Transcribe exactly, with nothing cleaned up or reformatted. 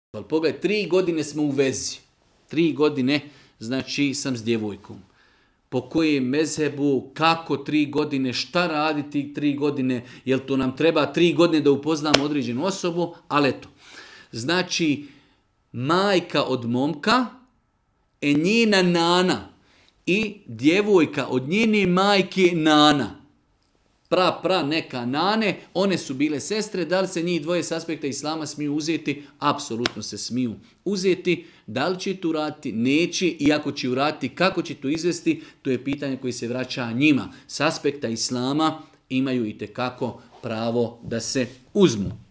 Ali pogledaj, tri godine smo u vezi. Tri godine, znači, sam s djevojkom. Po kojem mezhebu, kako tri godine, šta raditi tri godine, jel to nam treba tri godine da upoznamo određenu osobu, ali eto. Znači, majka od momka, e njena nana i djevojka od njene majke nana. Pra, pra, neka nane, one su bile sestre, da li se njih dvoje s aspekta islama smiju uzeti? Apsolutno se smiju uzeti. Da li će to uraditi? Neće. I ako će uraditi, kako će to izvesti? To je pitanje koje se vraća njima. S aspekta islama imaju itekako pravo da se uzmu.